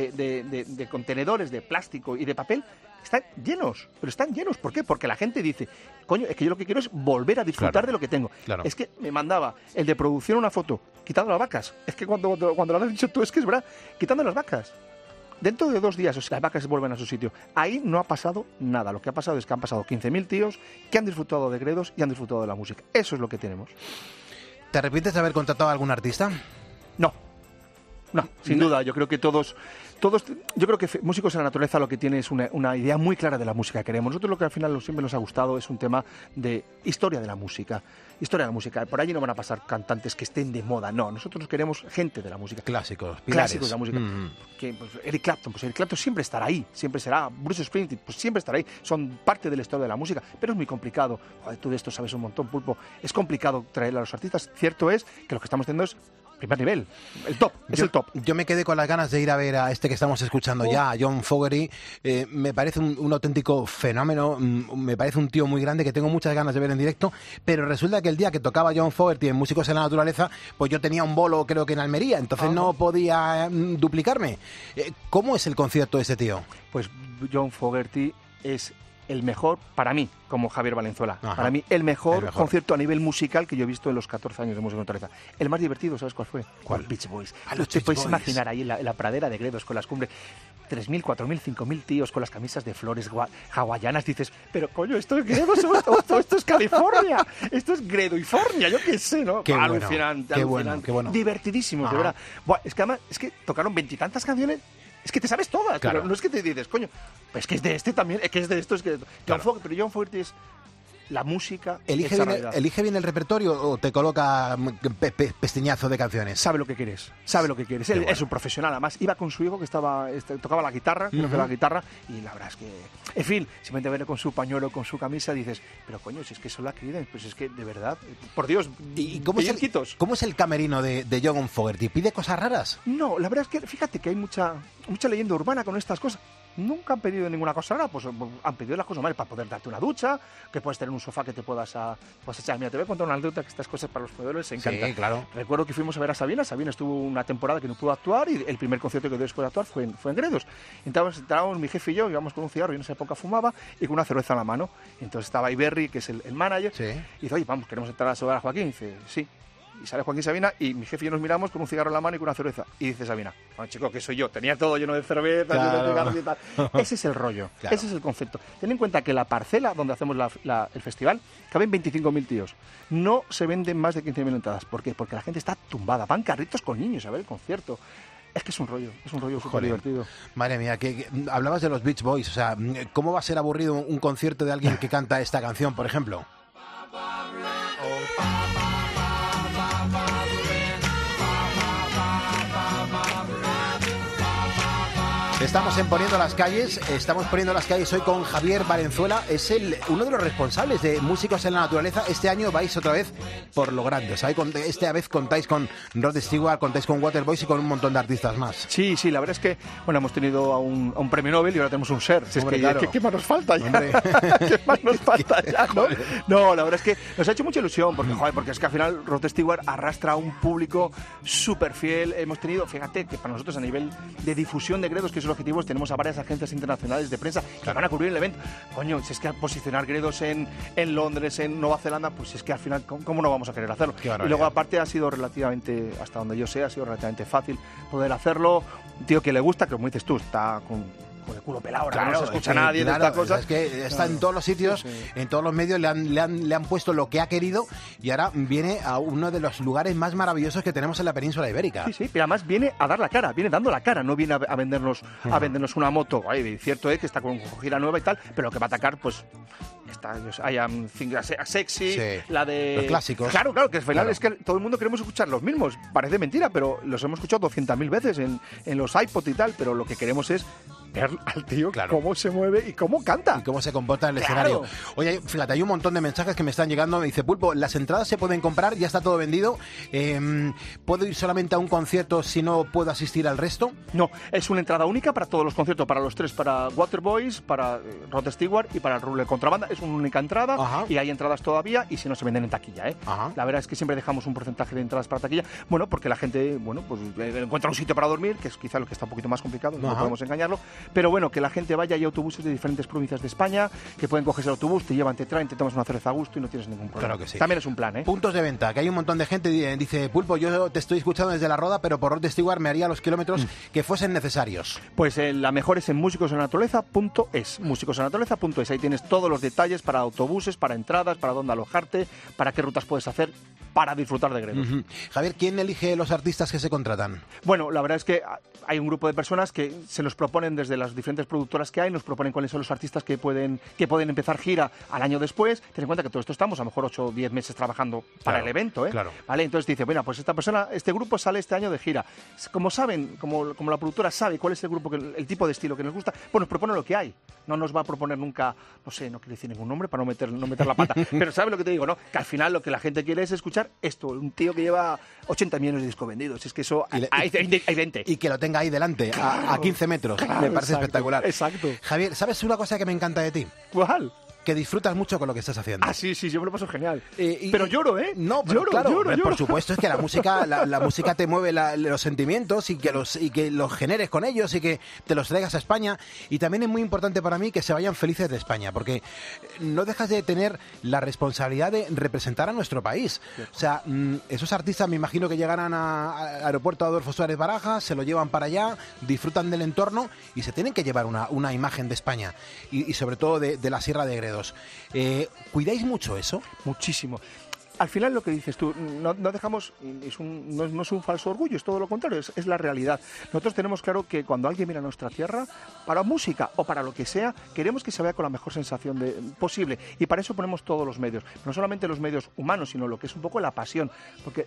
S11: de contenedores de plástico y de papel. Están llenos, pero están llenos. ¿Por qué? Porque la gente dice, coño, es que yo lo que quiero es volver a disfrutar de lo que tengo. Claro. Es que me mandaba el de producción una foto quitando las vacas. Es que cuando lo has dicho tú, es que es verdad, quitando las vacas. Dentro de 2 días, o sea, las vacas vuelven a su sitio. Ahí no ha pasado nada. Lo que ha pasado es que han pasado 15.000 tíos que han disfrutado de Gredos y han disfrutado de la música. Eso es lo que tenemos.
S1: ¿Te arrepientes de haber contratado a algún artista?
S11: No, sin duda. Yo creo que todos, yo creo que Músicos en la Naturaleza lo que tiene es una idea muy clara de la música que queremos. Nosotros lo que al final siempre nos ha gustado es un tema de historia de la música. Historia de la música. Por allí no van a pasar cantantes que estén de moda. No, nosotros queremos gente de la música.
S1: Clásicos, pilares.
S11: Clásicos de la música. Que, pues, Eric Clapton siempre estará ahí. Siempre será. Bruce Springsteen, pues siempre estará ahí. Son parte de la historia de la música. Pero es muy complicado. Joder, tú de esto sabes un montón, Pulpo. Es complicado traer a los artistas. Cierto es que lo que estamos haciendo es primer nivel, el top, el top.
S1: Yo me quedé con las ganas de ir a ver a este que estamos escuchando ya, a John Fogerty. Me parece un auténtico fenómeno, me parece un tío muy grande que tengo muchas ganas de ver en directo, pero resulta que el día que tocaba John Fogerty en Músicos en la Naturaleza, pues yo tenía un bolo creo que en Almería, entonces no podía duplicarme. ¿Cómo es el concierto de ese tío?
S11: Pues John Fogerty es el mejor para mí, como Javier Valenzuela. Ajá. Para mí, el mejor concierto a nivel musical que yo he visto en los 14 años de Música en la Naturaleza. El más divertido, ¿sabes cuál fue?
S1: ¿Cuál?
S11: Los Beach Boys.
S1: Los
S11: te puedes imaginar ahí en la pradera de Gredos con las cumbres. 3.000, 4.000, 5.000 tíos con las camisas de flores hawaianas. Dices, pero coño, esto es Gredos, esto es California, esto es Gredoifornia, yo qué sé, ¿no?
S1: Qué
S11: alucinante,
S1: bueno, qué bueno.
S11: Divertidísimos, de verdad. Buah, es que además, tocaron 20 y tantas canciones. Es que te sabes todas, claro. Pero no es que te dices, coño, pues es que es de este también, es que es de esto, es que... Claro. Pero John Fogerty es la música.
S1: ¿Elige bien el repertorio o te coloca pestiñazo de canciones?
S11: Sabe lo que quieres. Él es un profesional, además. Iba con su hijo que tocaba la guitarra, creo que la guitarra, y la verdad es que, en fin, simplemente verle con su pañuelo, con su camisa, dices, pero coño, si es que son la Creedence, pues es que, de verdad, por Dios,
S1: ¿y cómo es el camerino de John Fogerty? ¿Pide cosas raras?
S11: No, la verdad es que, fíjate que hay mucha leyenda urbana con estas cosas. Nunca han pedido ninguna cosa rara, pues han pedido las cosas normales para poder darte una ducha, que puedes tener un sofá que te puedas echar. Mira, te voy a contar una anécdota, que estas cosas para los proveedores se encantan.
S1: Sí, claro.
S11: Recuerdo que fuimos a ver a Sabina estuvo una temporada que no pudo actuar y el primer concierto que dio después de actuar fue en Gredos. Entonces entrábamos mi jefe y yo, íbamos con un cigarro, y en esa época fumaba, y con una cerveza en la mano. Entonces estaba Iberri, que es el manager, y dice, oye, vamos, queremos entrar a saludar a Joaquín. Y dice, sí. Y sale Joaquín Sabina y mi jefe y yo nos miramos con un cigarro en la mano y con una cerveza. Y dice Sabina, bueno, chico, que soy yo, tenía todo lleno de cerveza, lleno de cigarros y tal. Ese es el rollo, ese es el concepto. Ten en cuenta que la parcela donde hacemos el festival caben 25.000 tíos. No se venden más de 15.000 entradas. ¿Por qué? Porque la gente está tumbada, van carritos con niños a ver el concierto. Es que es un rollo súper divertido.
S1: Madre mía, que hablabas de los Beach Boys, o sea, ¿cómo va a ser aburrido un concierto de alguien que canta esta canción, por ejemplo? Estamos poniendo las calles hoy con Javier Valenzuela, es uno de los responsables de Músicos en la Naturaleza. Este año vais otra vez por lo grande, ¿sabes? Esta vez contáis con Rod Stewart, contáis con Waterboys y con un montón de artistas más.
S11: Sí, la verdad es que, bueno, hemos tenido a un premio Nobel y ahora tenemos un SER. ¿Qué más nos falta ya? ¿Qué más nos falta ya, no? No, la verdad es que nos ha hecho mucha ilusión, porque es que al final Rod Stewart arrastra a un público súper fiel. Hemos tenido, fíjate, que para nosotros a nivel de difusión de Gredos, que es objetivos, tenemos a varias agencias internacionales de prensa que van a cubrir el evento. Coño, si es que al posicionar Gredos en Londres, en Nueva Zelanda, pues es que al final, ¿cómo no vamos a querer hacerlo? Y luego aparte ha sido relativamente, hasta donde yo sé, ha sido relativamente fácil poder hacerlo. Un tío que le gusta, que como dices tú, está con el culo pelado, ahora no se escucha nadie de estas cosas.
S1: Es que está en todos los sitios, en todos los medios, le han puesto lo que ha querido y ahora viene a uno de los lugares más maravillosos que tenemos en la península ibérica.
S11: Sí, pero además viene a dar la cara, viene dando la cara, no viene a vendernos una moto. Ay, cierto es que está con gira nueva y tal, pero lo que va a atacar, pues I Am Sexy, la de
S1: los clásicos.
S11: Claro, que al final es que todo el mundo queremos escuchar los mismos. Parece mentira, pero los hemos escuchado 200.000 veces en los iPod y tal, pero lo que queremos es ver al tío cómo se mueve y cómo canta.
S1: Y cómo se comporta en el escenario. Oye, fíjate, hay un montón de mensajes que me están llegando. Me dice, Pulpo, las entradas se pueden comprar, ya está todo vendido. ¿Puedo ir solamente a un concierto si no puedo asistir al resto?
S11: No, es una entrada única para todos los conciertos, para los tres, para Waterboys, para Rod Stewart y para el Rule Contrabanda. Es una única entrada. Y hay entradas todavía y si no se venden en taquilla, ¿eh? La verdad es que siempre dejamos un porcentaje de entradas para taquilla. Bueno, porque la gente, pues encuentra un sitio para dormir, que es quizá lo que está un poquito más complicado, no podemos engañarlo. Pero bueno, que la gente vaya, hay autobuses de diferentes provincias de España que pueden cogerse el autobús, te llevan, te traen, te tomas una cerveza a gusto y no tienes ningún problema.
S1: Claro que sí.
S11: También es un plan, ¿eh?
S1: Puntos de venta, que hay un montón de gente, dice, Pulpo, yo te estoy escuchando desde La Roda, pero por Rod Stewart me haría los kilómetros que fuesen necesarios.
S11: Pues la mejor es en musicosenlaturaleza.es, musicosenlaturaleza.es, ahí tienes todos los detalles para autobuses, para entradas, para dónde alojarte, para qué rutas puedes hacer para disfrutar de Gredos.
S1: Javier, ¿quién elige los artistas que se contratan?
S11: Bueno, la verdad es que hay un grupo de personas que se nos proponen desde las diferentes productoras que hay, nos proponen cuáles son los artistas que pueden empezar gira al año después. Ten en cuenta que todo esto estamos a lo mejor 8 o 10 meses trabajando para el evento, ¿eh? ¿Vale? Entonces dice, bueno, pues este grupo sale este año de gira. Como saben, como la productora sabe cuál es el grupo, el tipo de estilo que nos gusta, pues nos propone lo que hay. No nos va a proponer nunca, no sé, no quiero decir ningún nombre para no meter la pata, pero ¿sabes lo que te digo, no? Que al final lo que la gente quiere es escuchar esto, un tío que lleva 80 millones de discos vendidos. Es que eso hay 20.
S1: Y que lo tenga ahí delante, a 15 metros. Me parece espectacular.
S11: Exacto.
S1: Javier, ¿sabes una cosa que me encanta de ti?
S11: ¿Cuál?
S1: Que disfrutas mucho con lo que estás haciendo.
S11: Sí, yo me lo paso genial. Pero lloro, ¿eh?
S1: No, pero lloro. Por supuesto, es que la música te mueve los sentimientos y que los generes con ellos y que te los traigas a España. Y también es muy importante para mí que se vayan felices de España, porque no dejas de tener la responsabilidad de representar a nuestro país. O sea, esos artistas me imagino que llegarán al aeropuerto Adolfo Suárez Barajas, se lo llevan para allá, disfrutan del entorno y se tienen que llevar una imagen de España y sobre todo de la Sierra de Gredos. ¿Cuidáis mucho eso?
S11: Muchísimo. al final lo que dices tú, no dejamos, no es un falso orgullo, es todo lo contrario, es la realidad. Nosotros tenemos claro que cuando alguien viene a nuestra tierra, para música o para lo que sea, queremos que se vaya con la mejor sensación posible, y para eso ponemos todos los medios, no solamente los medios humanos, sino lo que es un poco la pasión, porque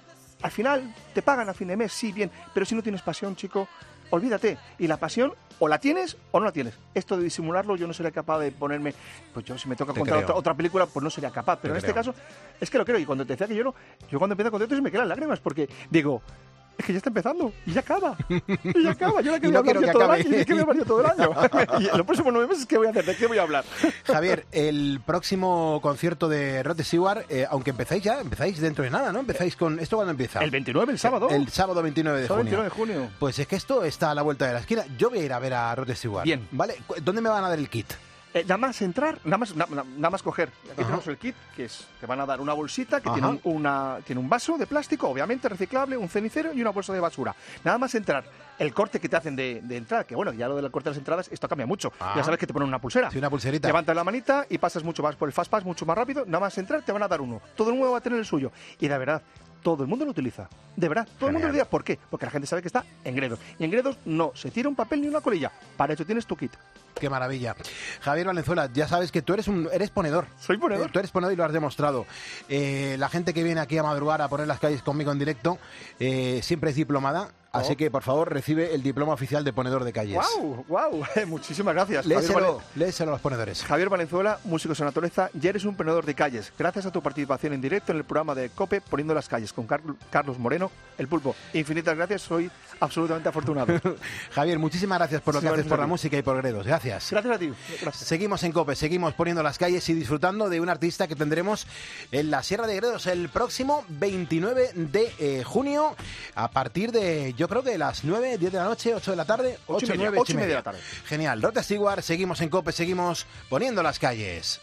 S11: al final te pagan a fin de mes, sí, bien, pero si no tienes pasión, chico, olvídate. Y la pasión o la tienes o no la tienes. Esto de disimularlo yo no sería capaz de ponerme... Pues yo si me toca contar otra película, pues no sería capaz. Pero en este caso es que lo creo. Y cuando te decía que lloro, yo cuando empiezo con conciertos me quedan lágrimas porque digo... Es que ya está empezando y ya acaba. Y ya acaba. Yo la que voy a hablar todo el año. Y que voy a hablar todo el año. Y en los próximos 9 meses, ¿qué voy a hacer? ¿De qué voy a hablar?
S1: Javier, el próximo concierto de Rod Stewart, aunque empezáis dentro de nada, ¿no? Empezáis con... ¿Esto cuándo empieza?
S11: El 29, el sábado.
S1: El sábado 29 de junio.
S11: 29 de junio.
S1: Pues es que esto está a la vuelta de la esquina. Yo voy a ir a ver a Rod Stewart.
S11: Bien.
S1: ¿Vale? ¿Dónde me van a dar el kit?
S11: Nada más entrar, nada más coger. Aquí tenemos el kit, que te van a dar una bolsita que tiene un vaso de plástico, obviamente reciclable, un cenicero y una bolsa de basura. Nada más entrar. El corte que te hacen de entrada, que bueno, ya lo del corte de las entradas, esto cambia mucho. Ya sabes que te ponen una pulsera.
S1: Sí, una pulserita.
S11: Levantas la manita y pasas mucho más por el Fastpass, mucho más rápido. Nada más entrar, te van a dar uno. Todo el mundo va a tener el suyo. Y de verdad, todo el mundo lo utiliza. De verdad, todo el mundo lo utiliza. ¿Por qué? Porque la gente sabe que está en Gredos. Y en Gredos no se tira un papel ni una colilla. Para eso tienes tu kit.
S1: Qué maravilla. Javier Valenzuela, ya sabes que tú eres ponedor.
S11: Soy ponedor.
S1: Tú eres ponedor y lo has demostrado. La gente que viene aquí a madrugar a poner las calles conmigo en directo siempre es diplomada. Así que, por favor, recibe el diploma oficial de ponedor de calles.
S11: ¡Guau! Muchísimas gracias.
S1: Léeselo a los ponedores.
S11: Javier Valenzuela, músico de naturaleza, ya eres un ponedor de calles. Gracias a tu participación en directo en el programa de COPE Poniendo las Calles con Carlos Moreno, el Pulpo. Infinitas gracias, soy absolutamente afortunado.
S1: Javier, muchísimas gracias por lo que haces por la música y por Gredos. Gracias.
S11: Gracias a ti. Gracias.
S1: Seguimos en COPE, seguimos poniendo las calles y disfrutando de un artista que tendremos en la Sierra de Gredos el próximo 29 de junio a partir de, yo creo que las 9, 10 de la noche, 8 de la tarde, 8 y media de la tarde. Genial. Rod Stewart, seguimos en COPE, seguimos poniendo las calles.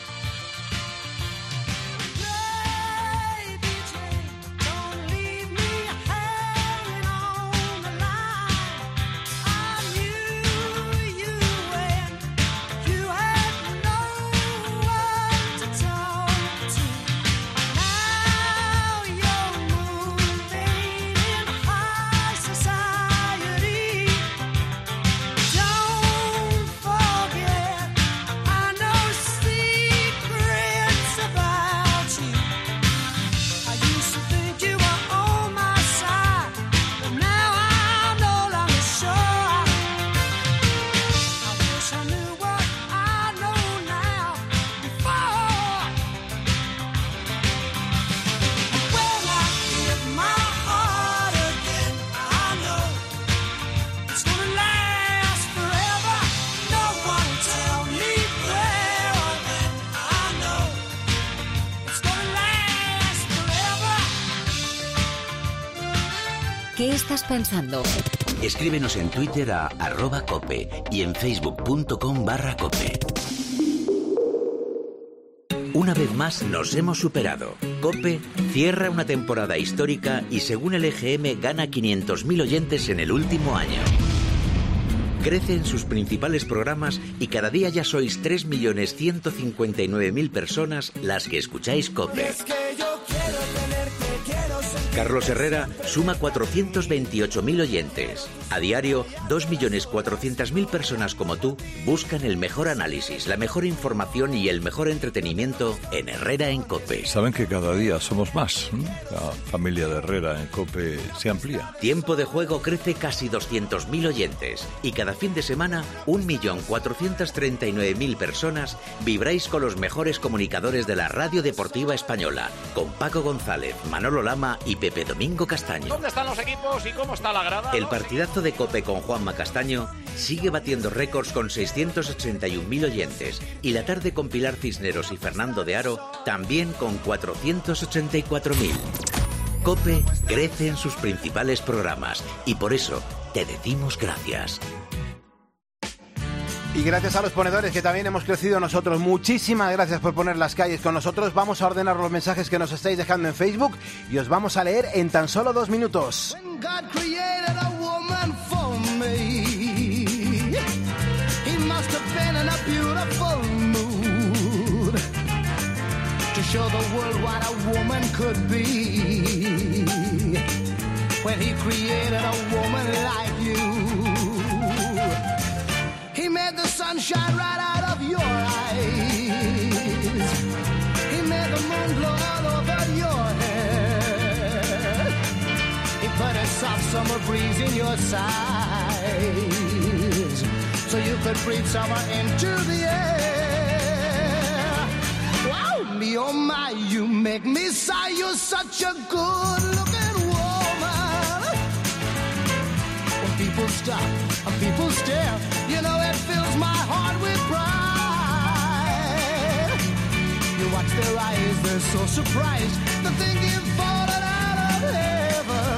S2: ¿Qué estás pensando?
S12: Escríbenos en Twitter a @cope y en facebook.com/cope. Una vez más nos hemos superado. COPE cierra una temporada histórica y según el EGM gana 500.000 oyentes en el último año. Crece en sus principales programas y cada día ya sois 3.159.000 personas las que escucháis COPE. Carlos Herrera suma 428.000 oyentes. A diario, 2.400.000 personas como tú buscan el mejor análisis, la mejor información y el mejor entretenimiento en Herrera en COPE.
S13: Saben que cada día somos más. La familia de Herrera en COPE se amplía.
S12: Tiempo de Juego crece casi 200.000 oyentes. Y cada fin de semana, 1.439.000 personas vibráis con los mejores comunicadores de la radio deportiva española. Con Paco González, Manolo Lama y Pepe Domingo Castaño.
S14: ¿Dónde están los equipos y cómo está la grada?
S12: El partidazo de COPE con Juanma Castaño sigue batiendo récords con 681.000 oyentes y la tarde con Pilar Cisneros y Fernando de Aro también con 484.000. COPE crece en sus principales programas y por eso te decimos gracias.
S1: Y gracias a los ponedores que también hemos crecido nosotros. Muchísimas gracias por poner las calles con nosotros. Vamos a ordenar los mensajes que nos estáis dejando en Facebook y os vamos a leer en tan solo 2 minutos.
S15: Show the world what a man could be when he created a woman like you. He made the sun shine right out of your eyes. He made the moon glow all over your head. He put a soft summer breeze in your sighs, so you could breathe summer into the air. Wow, me oh my, you make me sigh. You're such a good-looking woman. When people stop and people stare, you know it fills my heart with pride. You watch their eyes, they're so surprised to think you've fallen out of heaven.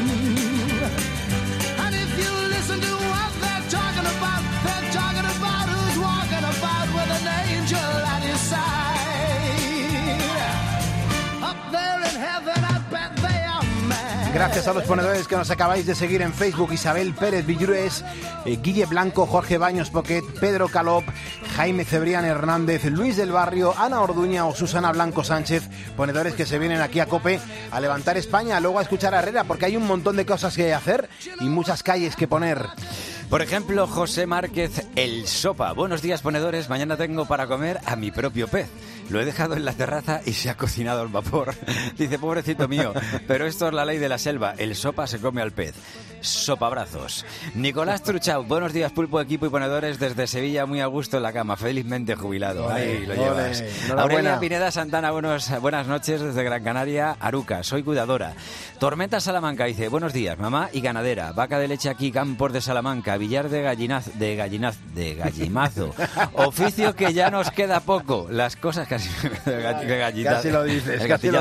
S15: And if you listen to what they're talking about who's walking about with an angel at his side. Up there in heaven, I bet they are mad.
S1: Gracias a los ponedores que nos acabáis de seguir en Facebook: Isabel Pérez Villures, Guille Blanco, Jorge Baños Poquet, Pedro Calop, Jaime Cebrián Hernández, Luis del Barrio, Ana Orduña o Susana Blanco Sánchez, ponedores que se vienen aquí a COPE a levantar España, luego a escuchar a Herrera, porque hay un montón de cosas que hacer y muchas calles que poner.
S3: Por ejemplo, José Márquez, el sopa. Buenos días, ponedores. Mañana tengo para comer a mi propio pez. Lo he dejado en la terraza y se ha cocinado al vapor. Dice, pobrecito mío, pero esto es la ley de la selva. El sopa se come al pez. Sopabrazos. Nicolás Truchau, buenos días, pulpo, equipo y ponedores desde Sevilla, muy a gusto en la cama, felizmente jubilado. Ahí lo llevas. Aurelia Pineda Santana, buenas noches desde Gran Canaria, Aruca, soy cuidadora. Tormenta Salamanca dice, buenos días, mamá y ganadera, vaca de leche aquí, Campos de Salamanca, Villar de Gallimazo, oficio que ya nos queda poco, las cosas casi
S1: casi lo dices.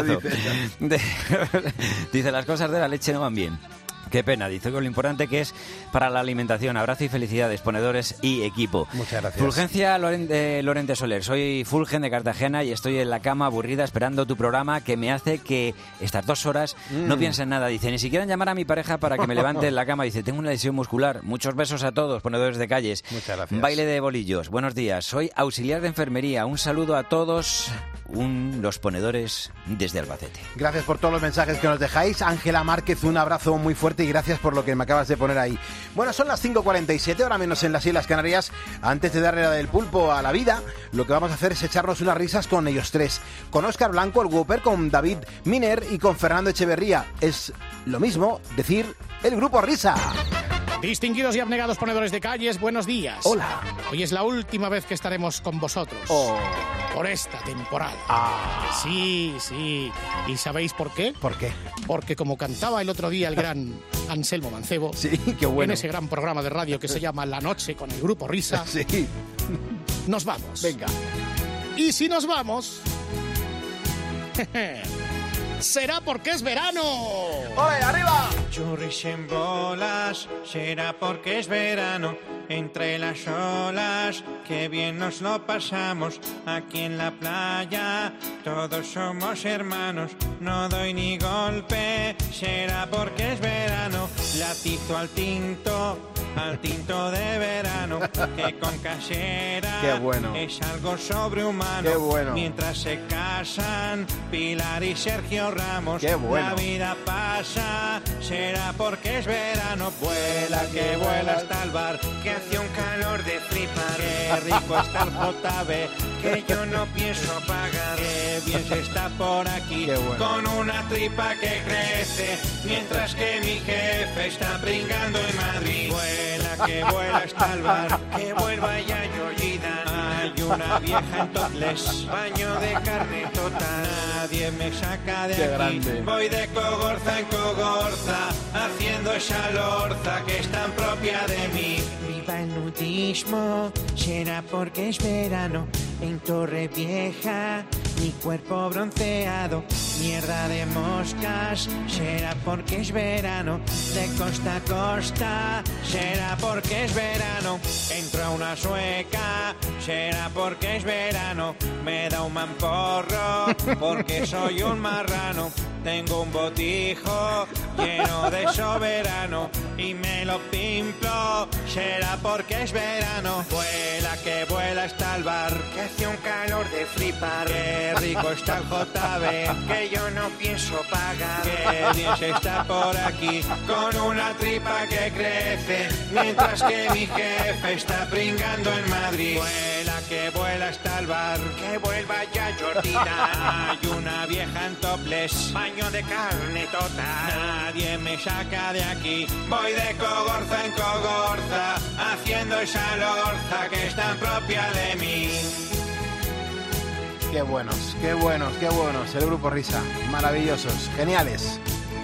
S3: Dice, las cosas de la leche no van bien. Qué pena, dice, con lo importante que es para la alimentación. Abrazo y felicidades, ponedores y equipo.
S1: Muchas gracias.
S3: Fulgencia Lorente Soler. Soy Fulgen de Cartagena y estoy en la cama aburrida esperando tu programa, que me hace que estas 2 horas no piense en nada. Dice, ni siquiera llamar a mi pareja para que me levante en la cama. Dice, tengo una lesión muscular. Muchos besos a todos, ponedores de calles.
S1: Muchas gracias.
S3: Baile de bolillos. Buenos días, soy auxiliar de enfermería. Un saludo a todos. Los ponedores desde Albacete.
S1: Gracias por todos los mensajes que nos dejáis. Ángela Márquez, un abrazo muy fuerte y gracias por lo que me acabas de poner ahí. Bueno, son las 5:47, ahora menos en las Islas Canarias. Antes de darle la del pulpo a la vida, lo que vamos a hacer es echarnos unas risas con ellos tres. Con Óscar Blanco, el Whopper, con David Miner y con Fernando Echeverría. Es lo mismo decir el Grupo Risa.
S14: Distinguidos y abnegados ponedores de calles, buenos días.
S1: Hola.
S14: Hoy es la última vez que estaremos con vosotros. Por esta temporada. Sí. ¿Y sabéis por qué?
S1: ¿Por qué?
S14: Porque como cantaba el otro día el gran Anselmo Mancebo,
S1: sí, qué bueno,
S14: en ese gran programa de radio que se llama La Noche con el Grupo Risa,
S1: sí,
S14: nos vamos.
S1: Venga.
S14: Y si nos vamos, será porque es verano.
S1: ¡Ole, arriba!
S16: Churris en bolas, será porque es verano. Entre las olas, qué bien nos lo pasamos. Aquí en la playa, todos somos hermanos. No doy ni golpe, será porque es verano. Latizo al tinto de verano. Que con casera,
S1: qué bueno,
S16: es algo sobrehumano.
S1: Qué bueno.
S16: Mientras se casan Pilar y Sergio Ramos,
S1: qué bueno,
S16: la vida pasa, será porque es verano. Vuela que vuela hasta el bar, que hace un calor de flipar. Qué rico está el JB, que yo no pienso pagar. Qué bien se está por aquí, bueno, con una tripa que crece, mientras que mi jefe está brincando en Madrid. Vuela que vuela hasta el bar, que vuelva ya Georgina. Hay una vieja en topless, baño de carne total. Nadie me saca de
S1: qué
S16: aquí,
S1: grande.
S16: Voy de cogorza en cogorza, haciendo esa lorza que es tan propia de mí. Viva el nudismo, será porque es verano. En Torrevieja, mi cuerpo bronceado. Mierda de moscas, será porque es verano. De costa a costa, será porque es verano. Entro a una sueca, será porque es verano. Me da un mamporro, porque soy un marrano. Tengo un botijo lleno de soberano y me lo pimplo, será porque es verano. Vuela que vuela hasta el bar, que hace un calor de flipar. Qué rico está el JB, que yo no pienso pagar. Qué bien se está por aquí, con una tripa que crece, mientras que mi jefe está pringando en Madrid. Vuela que vuela hasta el bar, que vuelva ya Jordina. Hay una vieja en topless, baño de carne total. Nadie me saca de aquí, voy de cogorza en cogorza, haciendo esa lorza que es tan propia de mí.
S1: Qué buenos, qué buenos, qué buenos. El Grupo Risa, maravillosos, geniales.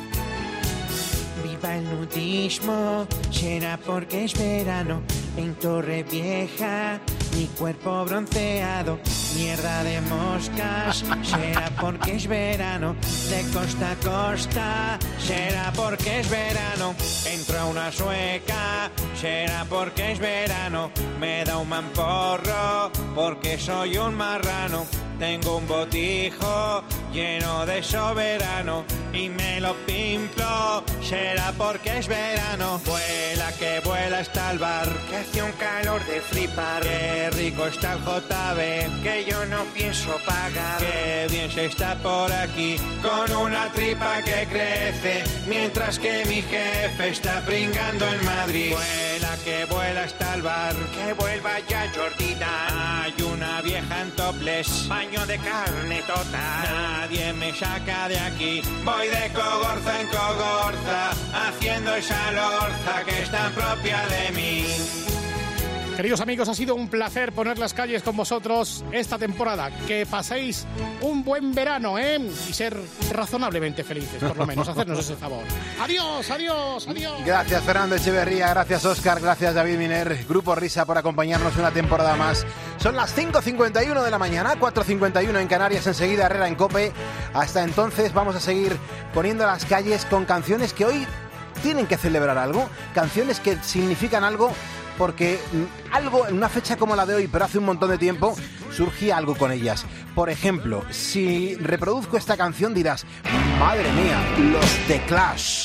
S16: Viva el nudismo, será porque es verano. En Torrevieja, mi cuerpo bronceado. Mierda de moscas, será porque es verano. De costa a costa, será porque es verano. Entro a una sueca, será porque es verano. Me da un mamporro, porque soy un marrano. Tengo un botijo lleno de soberano y me lo pimplo, será porque es verano. Vuela que vuela hasta el bar, que hace un calor de flipar. Qué rico está el JB, que yo no pienso pagar. Qué bien se está por aquí, con una tripa que crece, mientras que mi jefe está pringando en Madrid. Vuela que vuela hasta el bar, que vuelva ya Jordina. Hay una vieja en topless, baño de carne total. Nadie me saca de aquí, voy de cogorza en cogorza, haciendo esa lorza que es tan propia de mí.
S14: Queridos amigos, ha sido un placer poner las calles con vosotros esta temporada. Que paséis un buen verano, y ser razonablemente felices, por lo menos, hacernos ese favor. Adiós, adiós, adiós.
S1: Gracias Fernando Echeverría, gracias Óscar, gracias David Miner, Grupo Risa por acompañarnos una temporada más. Son las 5:51 de la mañana, 4:51 en Canarias, enseguida Herrera en COPE. Hasta entonces vamos a seguir poniendo las calles con canciones que hoy tienen que celebrar algo, canciones que significan algo, porque algo en una fecha como la de hoy, pero hace un montón de tiempo, surgía algo con ellas. Por ejemplo, si reproduzco esta canción dirás, madre mía, los The Clash.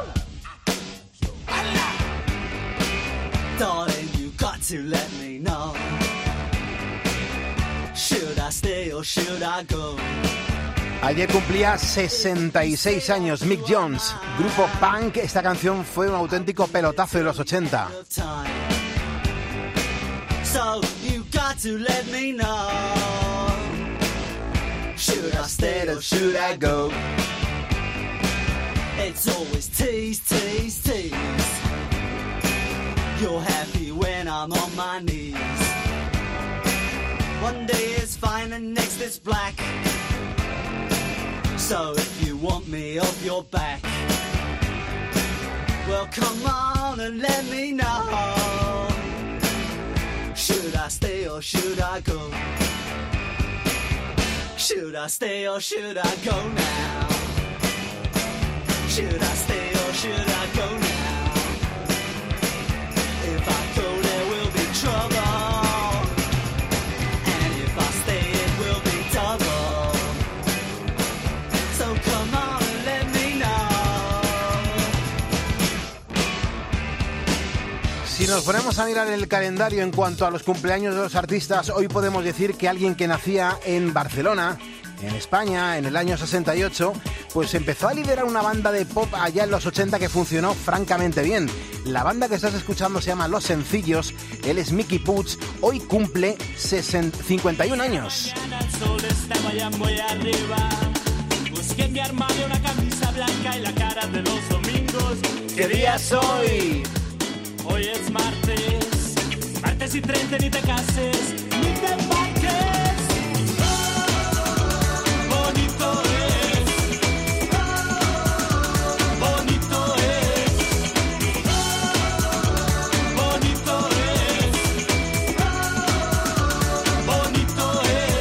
S17: Darling, you got to let me know. Should I stay or should I go?
S1: Ayer cumplía 66 años Mick Jones, grupo punk. Esta canción fue un auténtico pelotazo de los 80.
S17: So you got to let me know. Should I stay or should I go? It's always tease, tease, tease. You're happy when I'm on my knees. One day it's fine and next it's black. So if you want me off your back, well come on and let me know. Should I stay or should I go? Should I stay or should I go now? Should I stay or should I go now? If I go there will be trouble, and if I stay it will be double. So come on and let me know.
S1: Si nos ponemos a mirar el calendario en cuanto a los cumpleaños de los artistas, hoy podemos decir que alguien que nacía en Barcelona, en España, en el año 68, pues empezó a liderar una banda de pop allá en los 80 que funcionó francamente bien. La banda que estás escuchando se llama Los Sencillos, él es Mickey Puig, hoy cumple 51 años.
S18: El sol estaba ya muy arriba. Busqué en mi armario una camisa blanca y la cara de los domingos.
S1: ¿Qué día es hoy?
S18: Hoy es martes. Martes y 30, ni te cases, ni te embarques. Bonito es. Bonito es. Bonito es. Bonito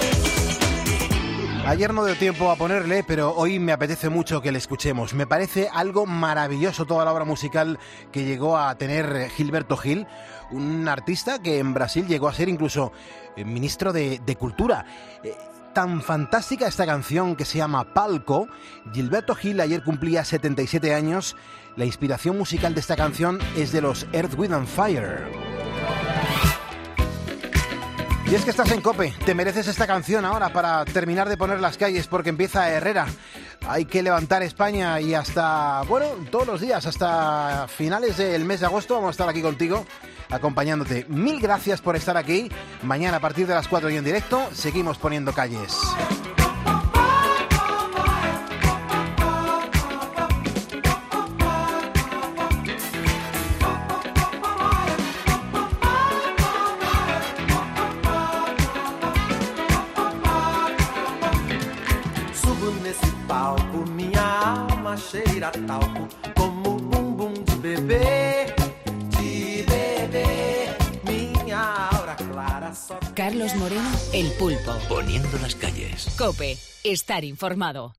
S18: es.
S1: Ayer no dio tiempo a ponerle, pero hoy me apetece mucho que le escuchemos. Me parece algo maravilloso toda la obra musical que llegó a tener Gilberto Gil, un artista que en Brasil llegó a ser incluso ministro de Cultura. Tan fantástica esta canción que se llama Palco. Gilberto Gil ayer cumplía 77 años. La inspiración musical de esta canción es de los Earth, Wind and Fire. Y es que estás en COPE, te mereces esta canción ahora para terminar de poner las calles porque empieza Herrera. Hay que levantar España y hasta, bueno, todos los días, hasta finales del mes de agosto vamos a estar aquí contigo, acompañándote. Mil gracias por estar aquí. Mañana a partir de las 4 y en directo seguimos poniendo calles.
S16: Cheira talco como bumbum de bebê, minha aura clara.
S2: Carlos Moreno, El Pulpo.
S12: Poniendo las calles.
S2: COPE, estar informado.